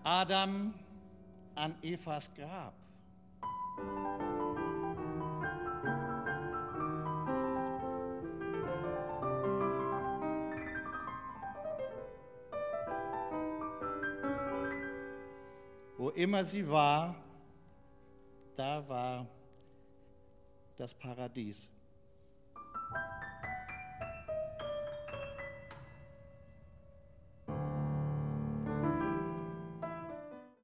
Adam an Evas Grab. Wo immer sie war, da war das Paradies.